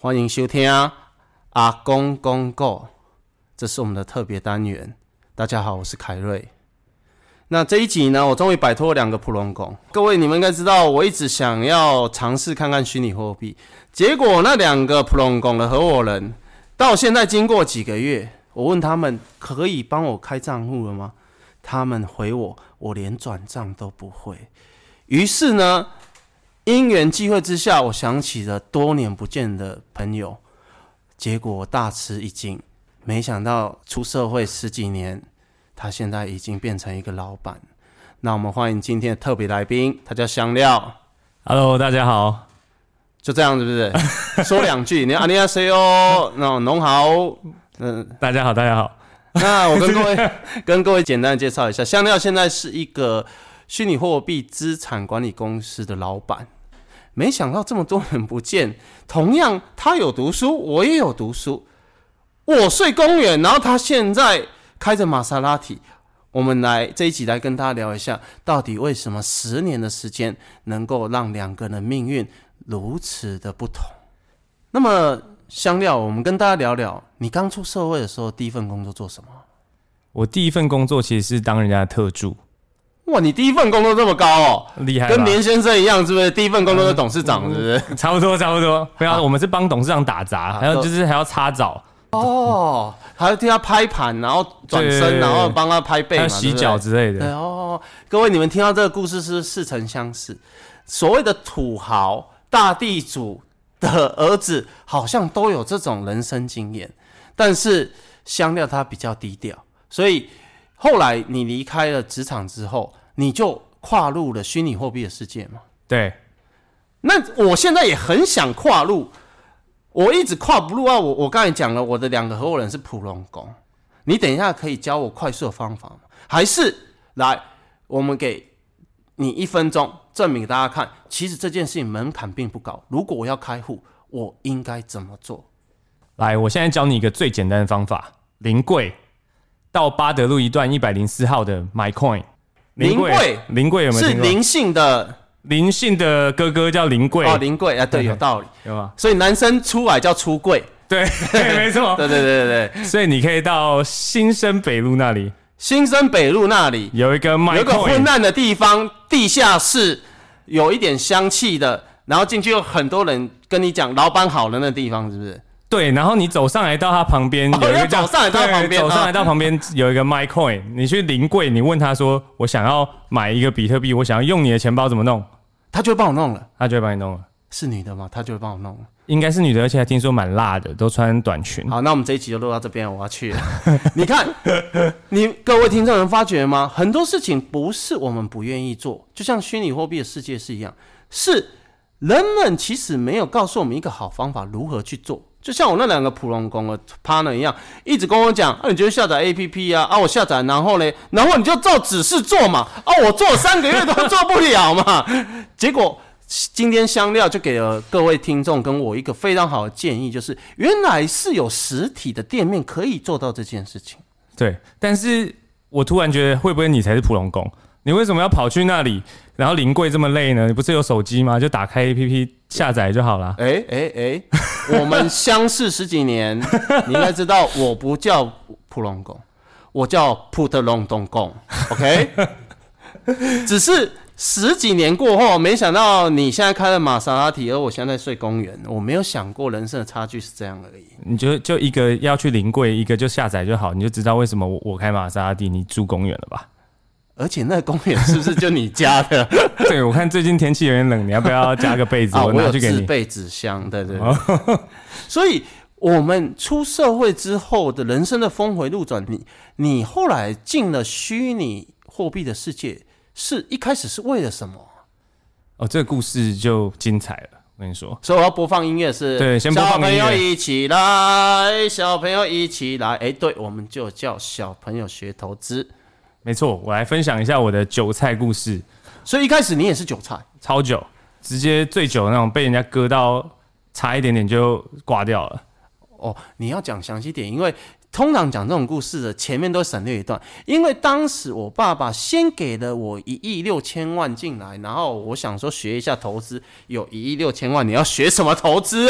欢迎收听阿公公购，这是我们的特别单元。大家好，我是凯瑞。那这一集呢，我终于摆脱2个普龙拱。各位，你们应该知道，我一直想要尝试看看虚拟货币，结果那2个普龙拱的合伙人，到现在经过几个月，我问他们可以帮我开账户了吗？他们回我连转账都不会。于是呢，因缘际会之下，我想起了多年不见的朋友，结果我大吃一惊。没想到出社会10几年，他现在已经变成一个老板。那我们欢迎今天的特别来宾，他叫香料。 Hello， 大家好。 就这样是不是？说2句，你안녕하세요，农好。 大家好，大家好。 那我跟各位简单的介绍一下，香料现在是一个虚拟货币资产管理公司的老板。没想到这么多人不见，同样他有读书，我也有读书。我睡公园，然后他现在开着玛莎拉蒂。我们这一集来跟大家聊一下，到底为什么10年的时间能够让2个人的命运如此的不同。那么香料，我们跟大家聊聊，你刚出社会的时候第一份工作做什么？ 我第一份工作其实是当人家的特助。 哇，你第一份工作这么高哦， 厉害吧？ 跟连先生一样，是不是？第一份工作是董事长，是不是？ 差不多。不要，我们是帮董事长打杂，还有还要擦澡。 哦，还要替他拍盘，然后转身，然后帮他拍背嘛，还有洗脚之类的。 对哦，各位，你们听到这个故事是似曾相识。所谓的土豪、大地主的儿子，好像都有这种人生经验，但是香料他比较低调，所以后来你离开了职场之后，你就跨入了虚拟货币的世界嘛？ 对。 那我现在也很想跨入。我一直跨不入啊！我刚才讲了，我的2个合伙人是普龙工，你等一下可以教我快速的方法吗？还是来，我们给你1分钟，证明给大家看，其实这件事情门槛并不高。如果我要开户，我应该怎么做？ 来，我现在教你一个最简单的方法：临柜到八德路1段104号的 MyCoin。临柜有没有听过？是灵性的哥哥叫临柜哦，临柜啊，对，有道理， 有吗？ 所以男生出来叫出柜， 对，没错， 对。 所以你可以到新生北路那里， 有一个昏暗的地方，地下室有一点香气的，然后进去有很多人跟你讲老板好的那地方，是不是？ 对，然后你走上来到他旁边，有一个走上来到旁边有一个 MyCoin， 你去临柜，你问他说：“我想要买一个比特币，我想要用你的钱包，怎么弄？” 他就会帮我弄了， 他就会帮你弄了。 是女的吗？他就会帮我弄了。 应该是女的，而且还听说蛮辣的，都穿短裙。 好，那我们这一集就录到这边，我要去了。你看，各位听众能发觉吗？很多事情不是我们不愿意做，就像虚拟货币的世界是一样，是人们其实没有告诉我们一个好方法如何去做。就像我那2个普龙工的 partner 一样，一直跟我讲，你就下载 APP 啊，我下载，然后你就照指示做嘛，我做3个月都做不了嘛。结果今天香料就给了各位听众跟我一个非常好的建议，就是原来是有实体的店面可以做到这件事情。 对，但是我突然觉得，会不会你才是普龙工？你为什么要跑去那里，然后临柜这么累呢？你不是有手机吗？就打开 APP 下载就好了。 我们相识10几年，你应该知道我不叫普龙工，我叫普特隆东工 ，OK？ 只是10几年过后，没想到你现在开了玛莎拉蒂，而我现在睡公园，我没有想过人生的差距是这样而已。 你就一个要去临柜，一个就下载就好，你就知道为什么我开玛莎拉蒂，你住公园了吧？ 而且那个公园是不是就你家的？ 对，我看最近天气有点冷，你要不要加个被子？我拿去给你。 我有自备纸箱，对。所以我们出社会之后的人生的峰回路转，你后来进了虚拟货币的世界，是一开始是为了什么？ 这个故事就精彩了。我跟你说， 所以我要播放音乐是， 对，先播放音乐。 小朋友一起来，小朋友一起来，对，我们就叫小朋友学投资。 没错，我来分享一下我的韭菜故事。 所以一开始你也是韭菜， 超久，直接最久那种，被人家割到差一点点就挂掉了。 你要讲详细点，因为通常讲这种故事的前面都省略一段，因为当时我爸爸先给了我1.6亿进来，然后我想说学一下投资，有1.6亿，你要学什么投资啊？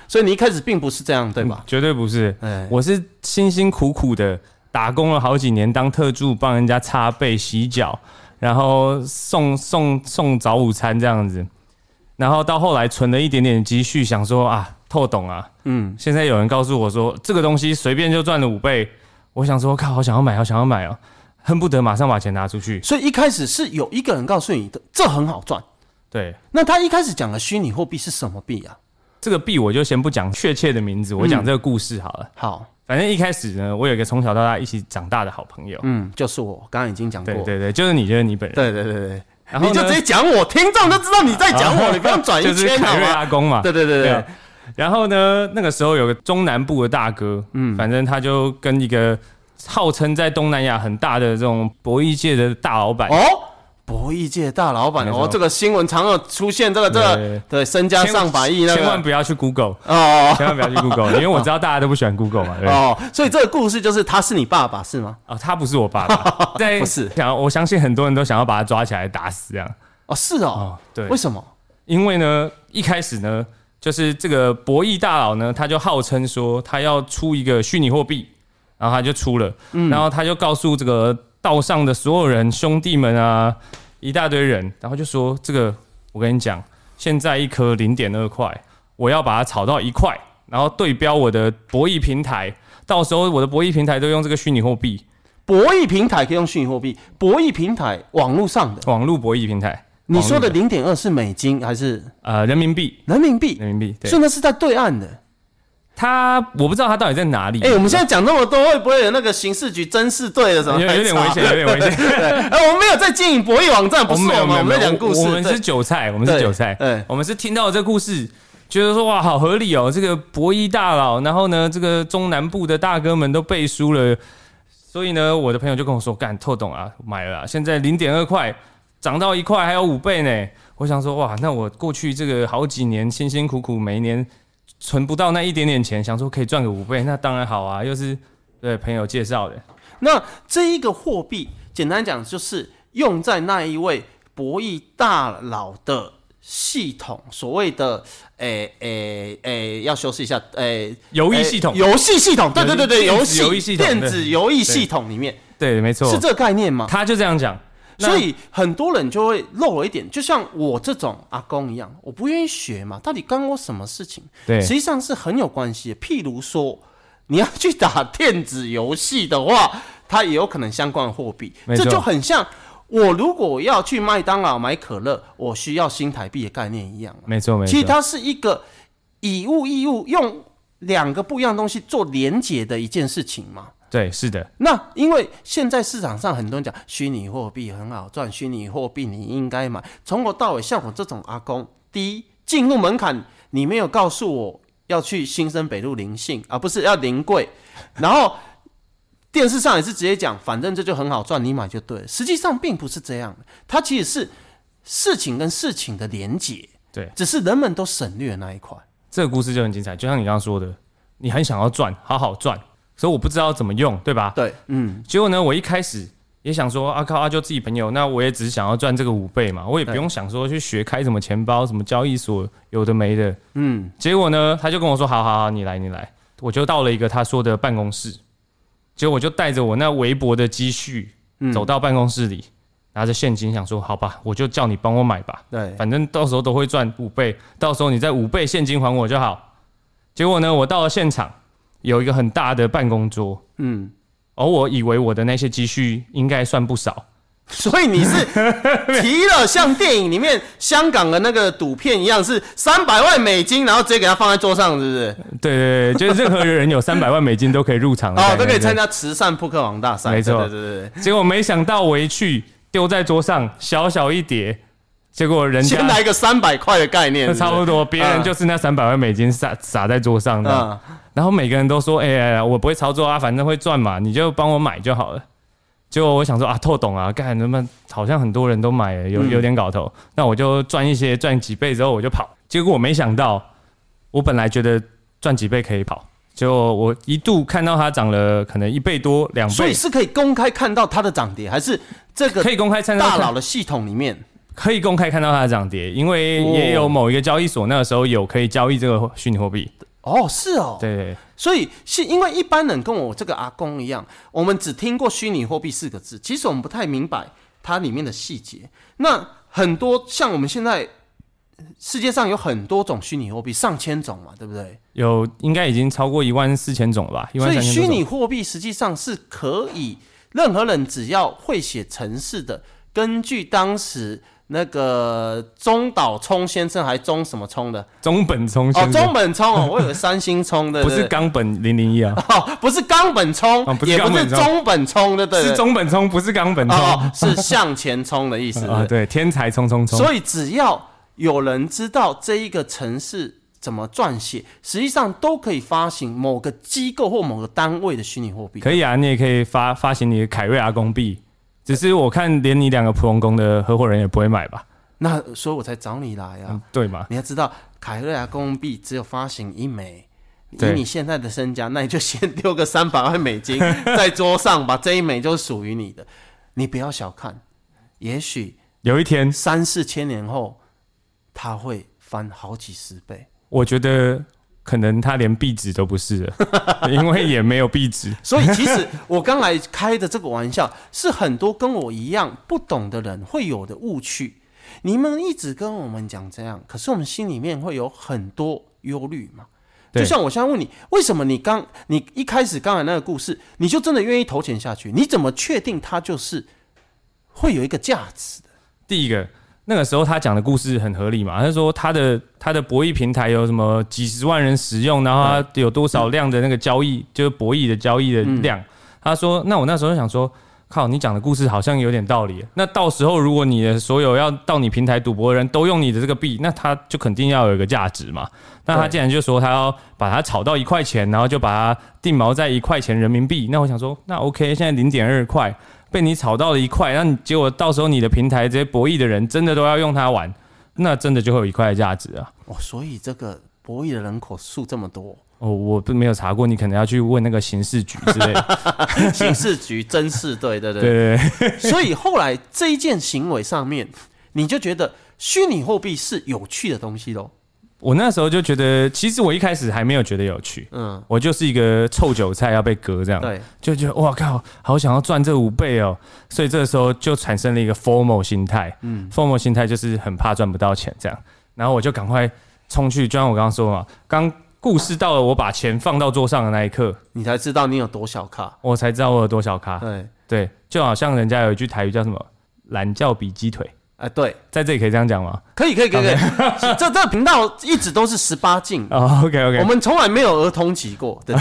所以你一开始并不是这样，对吧？ 绝对不是，我是辛辛苦苦的打工了好几年，当特助，帮人家擦背、洗脚，然后送早午餐这样子，然后到后来存了一点点积蓄，想说啊，透懂啊，现在有人告诉我说这个东西随便就赚了5倍，我想说，靠，好想要买哦，恨不得马上把钱拿出去。 所以一开始是有一个人告诉你的，这很好赚。 对， 那他一开始讲的虚拟货币是什么币啊？ 这个币我就先不讲确切的名字，我讲这个故事好了。 好， 反正一开始呢，我有一个从小到大一起长大的好朋友， 就是我，刚刚已经讲过， 对，就是你本人， 对。然后你就直接讲我，听众就知道你在讲我，你不用转一圈， 就是凯瑞阿公嘛。 对。 然后呢，那个时候有个中南部的大哥，反正他就跟一个号称在东南亚很大的这种博弈界的大老板博弈界大老板这个新闻常有出现，这个对身家上百亿， 千万不要去 Google 千万不要去 Google， 因为我知道大家都不喜欢 Google 嘛。 所以这个故事就是他是你爸爸是吗？ 他不是我爸爸，不是。我相信很多人都想要把他抓起来打死这样。 是哦，对，为什么？ 因为呢，一开始呢，就是这个博弈大佬呢，他就号称说他要出一个虚拟货币，然后他就出了，然后他就告诉这个道上的所有人兄弟们啊，一大堆人，然后就说这个我跟你讲，现在一颗0.2块，我要把它炒到1块，然后对标我的博弈平台，到时候我的博弈平台都用这个虚拟货币。 博弈平台可以用虚拟货币？博弈平台网络上的网络博弈平台。 你说的0.2是美金还是人民币？ 人民币， 对， 所以那是在对岸的。 我不知道他到底在哪里。 我们现在讲那么多，会不会有那个刑事局侦视队的什么？ 有点危险。 我们没有在经营博弈网站，不是我们在讲故事。 我们是韭菜，我们是听到这个故事，觉得说哇，好合理哦。这个博弈大佬，然后呢，这个中南部的大哥们都背书了，所以呢，我的朋友就跟我说，干，透懂啊，买了啦，现在0.2块。涨到1块还有5倍呢，我想说哇，那我过去这个好几年辛辛苦苦每一年存不到那一点点钱，想说可以赚个5倍，那当然好啊，又是对朋友介绍的。 那这一个货币，简单讲就是用在那一位博弈大佬的系统，所谓的要修饰一下， 游戏系统， 游戏系统，对， 游戏系统， 电子游戏系统里面， 对，没错， 是这个概念吗？ 他就这样讲。 所以很多人就会漏了一点，就像我这种阿公一样，我不愿意学嘛，到底关我什么事情？ 对， 实际上是很有关系的。譬如说，你要去打电子游戏的话，它也有可能相关的货币，这就很像我如果要去麦当劳买可乐，我需要新台币的概念一样。 没错。 其实它是一个以物易物，用2个不一样的东西做连结的一件事情嘛。 对，是的。 那因为现在市场上很多人讲虚拟货币很好赚，虚拟货币你应该买。从头到尾，像我这种阿公，第一进入门槛，你没有告诉我要去新生北路林信，不是要临柜，然后电视上也是直接讲，反正这就很好赚，你买就对了。实际上并不是这样的，它其实是事情跟事情的连结， 对， 只是人们都省略那一块。 这个故事就很精彩，就像你刚刚说的，你很想要赚，好好赚。所以我不知道怎么用，对吧？ 对， 结果呢，我一开始也想说，就自己朋友，那我也只是想要赚这个5倍嘛，我也不用想说去学开什么钱包、什么交易所，有的没的。结果呢，他就跟我说，好，你来，我就到了一个他说的办公室，结果我就带着我那微薄的积蓄，走到办公室里，拿着现金，想说，好吧，我就叫你帮我买吧， 对， 反正到时候都会赚5倍，到时候你再5倍现金还我就好。结果呢，我到了现场。有一个很大的办公桌，而我以为我的那些积蓄应该算不少， 所以你是提了像电影里面香港的那个赌片一样，是300万美金，然后直接给他放在桌上，是不是？ 对，就是任何人有300万美金都可以入场都可以参加慈善扑克王大赛， 没错， 对。 结果没想到我一去丢在桌上，小一叠。结果人家先来一个300块的概念， 差不多，别人就是那300万美金撒在桌上的，然后每个人都说：“我不会操作啊，反正会赚嘛，你就帮我买就好了。”结果我想说透懂啊，干他妈好像很多人都买了，有点搞头，那我就赚几倍之后我就跑。结果我没想到，我本来觉得赚几倍可以跑，结果我一度看到它涨了可能1倍多2倍， 所以是可以公开看到它的涨跌，还是这个可以公开看到大佬的系统里面？ 可以公开看到它的涨跌，因为也有某一个交易所那个时候有可以交易这个虚拟货币。 哦，是哦， 对， 所以是因为一般人跟我这个阿公一样，我们只听过虚拟货币4个字，其实我们不太明白它里面的细节。那很多像我们现在世界上有很多种虚拟货币，上千种嘛，对不对？ 有应该已经超过14000种了吧？ 所以虚拟货币实际上是可以任何人只要会写程式的，根据当时那个中岛聪先生还中什么聪的？ 中本聪先生中本聪哦，我以为三星聪的， 不是冈本001啊， 不是冈本聪，也不是中本聪的，对， 是中本聪，不是冈本聪， 是向前冲的意思啊， 对，天才冲冲冲。 所以只要有人知道这一个程式怎么撰写，实际上都可以发行某个机构或某个单位的虚拟货币。 可以啊，你也可以发行你的凯瑞阿公币。只是我看连你2个普隆宫的合伙人也不会买吧？ 那所以我才找你来啊， 对嘛？ 你要知道，凯瑞阿公币只有发行1枚，以你现在的身家，那你就先丢个300万美金在桌上吧，这1枚就属于你的。你不要小看，也许有一天 3-4千年后，它会翻好几10倍。 我觉得。可能他连壁纸都不是了，因为也没有壁纸。 所以其实我刚才开的这个玩笑，是很多跟我一样不懂的人会有的误区。你们一直跟我们讲这样，可是我们心里面会有很多忧虑嘛。就像我现在问你，为什么你一开始刚才那个故事，你就真的愿意投钱下去？你怎么确定它就是会有一个价值的？ 第一个。那个时候他讲的故事很合理嘛，他说他的博弈平台有什么几十万人使用，然后他有多少量的那个交易，就是博弈的交易的量。他说，那我那时候就想说，靠，你讲的故事好像有点道理。那到时候如果你的所有要到你平台赌博的人都用你的这个币，那他就肯定要有一个价值嘛。那他既然就说他要把它炒到1块钱，然后就把它定锚在1块钱人民币，那我想说，那 OK， 现在0.2块。被你炒到了1块，那你结果到时候你的平台这些博弈的人真的都要用它玩，那真的就会有1块的价值啊！ 所以这个博弈的人口数这么多我没有查过，你可能要去问那个刑事局之类的。 刑事局侦事队，对。所以后来这一件行为上面，你就觉得虚拟货币是有趣的东西咯。 我那时候就觉得，其实我一开始还没有觉得有趣，我就是一个臭韭菜要被割这样，对，就觉得哇靠，好想要赚这5倍哦，所以这个时候就产生了一个 FOMO 心态，FOMO 心态就是很怕赚不到钱这样，然后我就赶快冲去，就像我刚刚说嘛，刚故事到了我把钱放到桌上的那一刻， 你才知道你有多小咖， 我才知道我有多小咖，对，就好像人家有一句台语叫什么“懒觉比鸡腿”。 对， 在这里可以这样讲吗？ 可以。这个频道一直都是18禁 OK， 我们从来没有儿童级过。对。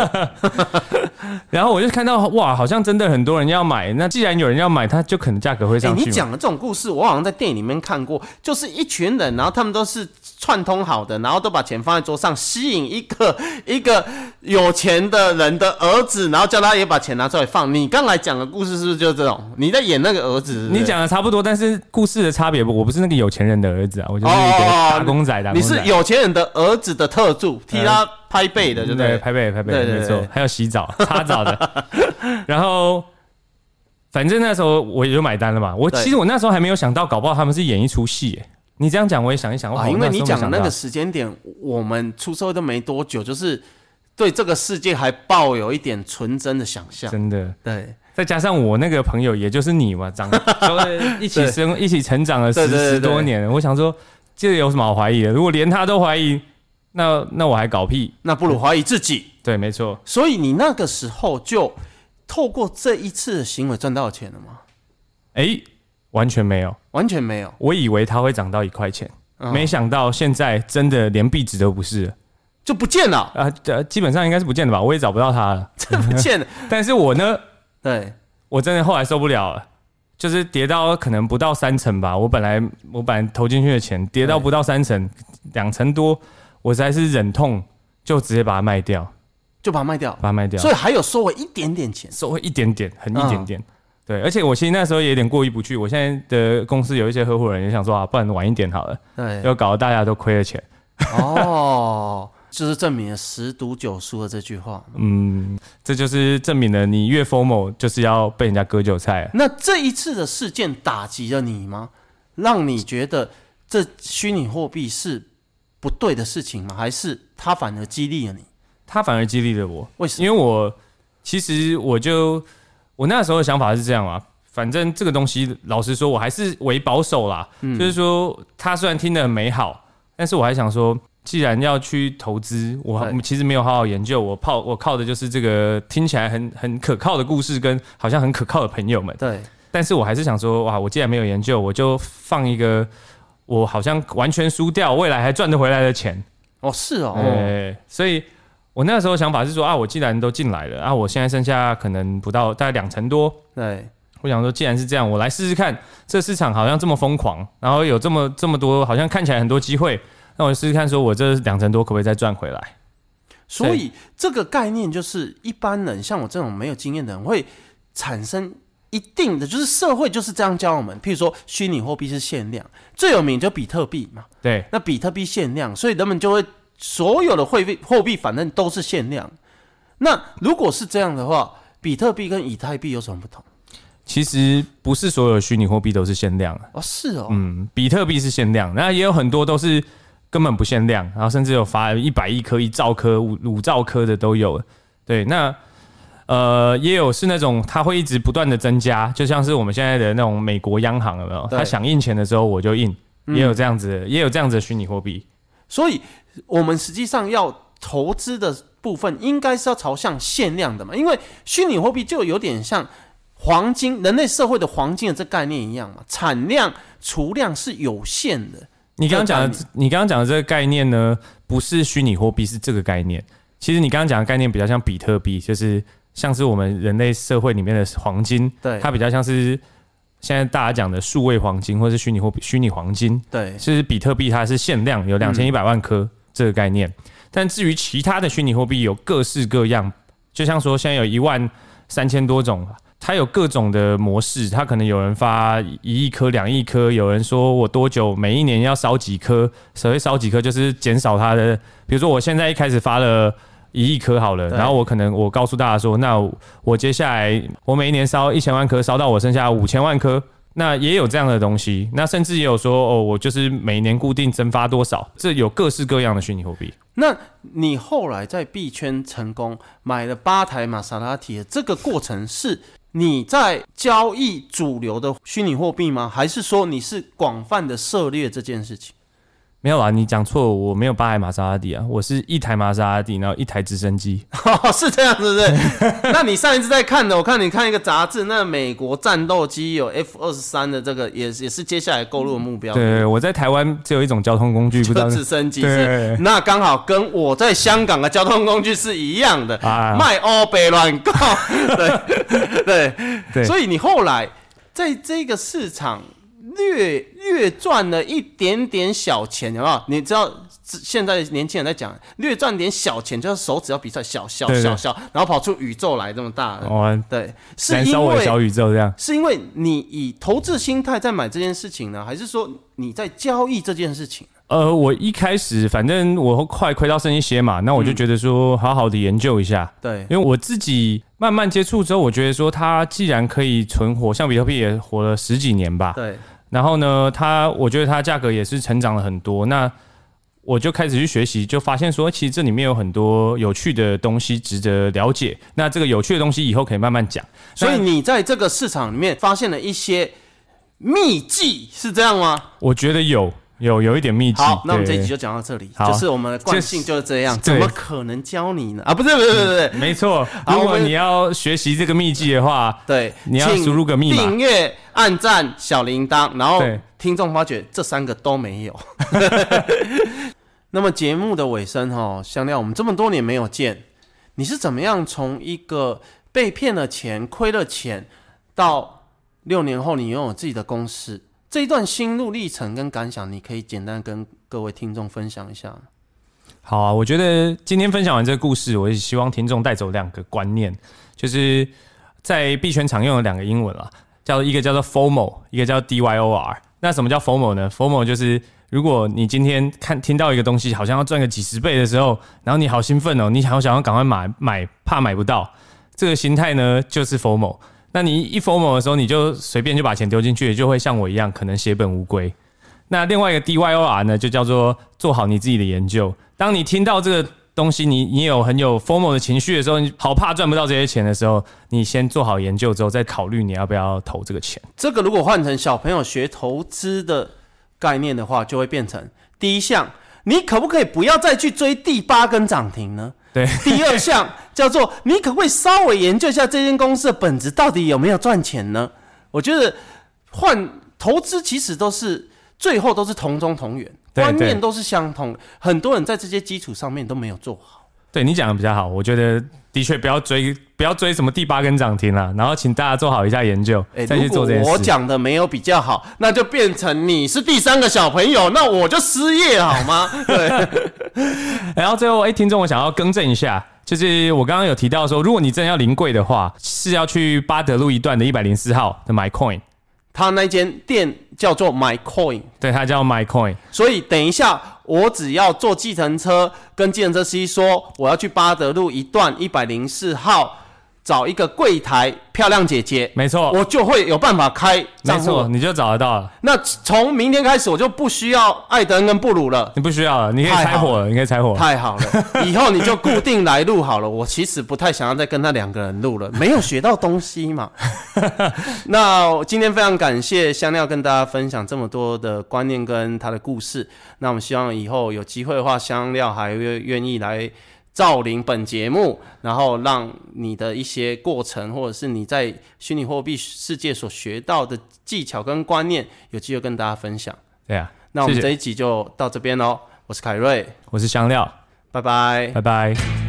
然后我就看到哇，好像真的很多人要买。那既然有人要买，他就可能价格会上去。 你讲的这种故事，我好像在电影里面看过，就是一群人，然后他们都是串通好的，然后都把钱放在桌上，吸引一个有钱的人的儿子，然后叫他也把钱拿出来放。你刚才讲的故事是不是就是这种？你在演那个儿子是不是？ 你讲的差不多，但是故事的差别，我不是那个有钱人的儿子啊，我就是一个打工仔。 你是有钱人的儿子的特助，替他拍背的，对， 拍背，没错，还有洗澡、擦澡的。然后，反正那时候我也就买单了嘛。其实我那时候还没有想到，搞不好他们是演一出戏。你这样讲，我也想一想。 因为你讲的那个时间点，我们出社会都没多久，就是对这个世界还抱有一点纯真的想象。 真的， 对。 再加上我那个朋友，也就是你嘛，一起成长了10多年，我想说，这有什么好怀疑的？如果连他都怀疑，那我还搞屁？ 那不如怀疑自己。 对，没错。 所以你那个时候就透过这一次的行为赚到钱了吗？ 完全没有， 完全没有。 我以为它会涨到1块钱，没想到现在真的连币值都不是了， 就不见了基本上应该是不见了吧？我也找不到它了， 真不见了。 但是我呢？ 对， 我真的后来受不了了，就是跌到可能不到3成吧。我本来投进去的钱跌到不到3成，2成多，我实在是忍痛就直接把它卖掉，把它卖掉。 所以还有收回一点点钱， 收回一点点，很一点点。对，而且我其实那时候也有点过意不去。我现在的公司有一些合伙人也想说不然晚一点好了，对，又搞得大家都亏了钱。 就是证明了10赌9输的这句话。 这就是证明了你越 FOMO 就是要被人家割韭菜。 那这一次的事件打击了你吗？让你觉得这虚拟货币是不对的事情吗？还是他反而激励了你？ 他反而激励了我。 为什么？ 因为其实我那时候的想法是这样嘛，反正这个东西老实说我还是为保守啦，就是说他虽然听得很美好，但是我还想说既然要去投资，我其实没有好好研究，我靠的就是这个听起来很可靠的故事跟好像很可靠的朋友们。 对， 但是我还是想说，哇，我既然没有研究，我就放一个我好像完全输掉，未来还赚得回来的钱。 哦，是哦， 所以我那时候想法是说啊，我既然都进来了啊，我现在剩下可能不到大概2成多， 对， 我想说既然是这样，我来试试看，这市场好像这么疯狂，然后有这么多，好像看起来很多机会，那我试试看，说我这2成多可不可以再赚回来？ 所以这个概念就是一般人像我这种没有经验的人会产生一定的，就是社会就是这样教我们。譬如说，虚拟货币是限量，最有名就比特币嘛。 对， 那比特币限量，所以人们就会所有的货币反正都是限量。那如果是这样的话，比特币跟以太币有什么不同？ 其实不是所有虚拟货币都是限量哦，是哦， 比特币是限量，那也有很多都是根本不限量，然后甚至有发100亿颗、1兆颗、5兆颗的都有。对，那也有是那种它会一直不断的增加，就像是我们现在的那种美国央行有没有？它想印钱的时候我就印，也有这样子的虚拟货币。 所以我们实际上要投资的部分应该是要朝向限量的嘛，因为虚拟货币就有点像黄金，人类社会的黄金的这概念一样嘛，产量储量是有限的。 你刚刚讲的这个概念呢，不是虚拟货币，是这个概念。其实你刚刚讲的概念比较像比特币，就是像是我们人类社会里面的黄金， 对， 它比较像是现在大家讲的数位黄金或是虚拟黄金。对，是比特币它是限量有2100万颗这个概念。但至于其他的虚拟货币有各式各样，就像说现在有13000多种。它有各种的模式，它可能有人发1亿颗、2亿颗，有人说我多久每一年要烧几颗，所谓烧几颗就是减少它的，比如说我现在一开始发了1亿颗好了，然后我告诉大家说，那我接下来我每一年烧1000万颗，烧到我剩下5000万颗，那也有这样的东西，那甚至也有说我就是每年固定增发多少，这有各式各样的虚拟货币。 那你后来在币圈成功买了8台玛莎拉蒂的这个过程是？你在交易主流的虚拟货币吗？还是说你是广泛的涉猎这件事情？ 没有啦，你讲错，我没有8台玛莎拉蒂啊，我是1台玛莎拉蒂，然后1台直升机。 是这样，是不是？那你上一次在看的，我看你看一个杂志，那美国战斗机有 F-23的这个也是接下来购入的目标。 对，我在台湾只有一种交通工具，不知道直升机是，那刚好跟我在香港的交通工具是一样的，卖欧北乱告。对，所以你后来在这个市场。略赚了一点点小钱，有没有？你知道现在年轻人在讲略赚点小钱，就是手指要比赛小，然后跑出宇宙来这么大的。对，是因为小宇宙这样， 是因为你以投资心态在买这件事情呢，还是说你在交易这件事情？ 我一开始反正我快亏到剩一些嘛，那我就觉得说好好的研究一下。对，因为我自己慢慢接触之后，我觉得说它既然可以存活，像比特币也活了10几年吧。对。然后呢，我觉得它价格也是成长了很多。那我就开始去学习，就发现说，其实这里面有很多有趣的东西值得了解。那这个有趣的东西以后可以慢慢讲。 所以你在这个市场里面发现了一些秘技，是这样吗？ 我觉得有一点秘籍。 好，那我们这一集就讲到这里。就是我们的惯性就是这样，怎么可能教你呢？不是， 没错。如果你要学习这个秘籍的话， 对， 你要输入个密码， 订阅、按赞、小铃铛，然后听众发觉这3个都没有。那么节目的尾声香料我们这么多年没有见，你是怎么样从一个被骗了钱、亏了钱，到6年后你拥有自己的公司？这一段心路历程跟感想，你可以简单跟各位听众分享一下。 好啊，我觉得今天分享完这个故事，我也希望听众带走2个观念，就是在币圈常用的2个英文啦，一个叫做 FOMO， 一个叫 DYOR。那什么叫 FOMO 呢？ FOMO 就是如果你今天听到一个东西好像要赚个几十倍的时候，然后你好兴奋哦，你想要赶快买，怕买不到，这个心态呢就是 FOMO。那你一 FOMO 的时候，你就随便就把钱丢进去，就会像我一样，可能血本无归。 那另外一个 DYOR 呢，就叫做做好你自己的研究。当你听到这个东西，你有很有 FOMO 的情绪的时候，你好怕赚不到这些钱的时候，你先做好研究之后，再考虑你要不要投这个钱。 这个如果换成小朋友学投资的概念的话，就会变成第一项，你可不可以不要再去追第8根涨停呢？ 对。 第二项叫做你可不可以稍微研究一下这间公司的本质到底有没有赚钱呢？我觉得换投资其实最后都是同中同源，观念都是相同的。很多人在这些基础上面都没有做好。 对，你讲的比较好，我觉得的确不要追什么第8根涨停啦，然后请大家做好一下研究，再去做这件事。 如果我讲的没有比较好，那就变成你是第3个小朋友，那我就失业好吗？对。 然后最后，听众我想要更正一下，就是我刚刚有提到说，如果你真的要临柜的话，是要去巴德路一段的104号的 MyCoin。 他那间店叫做 MyCoin， 对，它叫 MyCoin。 所以等一下，我只要坐计程车，跟计程车司机说我要去巴德路一段104号找一个柜台漂亮姐姐， 没错， 我就会有办法开账户。 没错，你就找得到了。 那从明天开始，我就不需要艾德恩跟布鲁了。 你不需要了，你可以拆伙了，你可以拆伙。 太好了，以后你就固定来录好了。我其实不太想要再跟他2个人录了，没有学到东西嘛。那今天非常感谢香料跟大家分享这么多的观念跟他的故事。那我们希望以后有机会的话，香料还会愿意来照临本节目，然后让你的一些过程，或者是你在虚拟货币世界所学到的技巧跟观念，有机会跟大家分享。 对啊， 那我们这一集就到这边咯。我是凯瑞， 我是香料， 拜拜， 拜拜。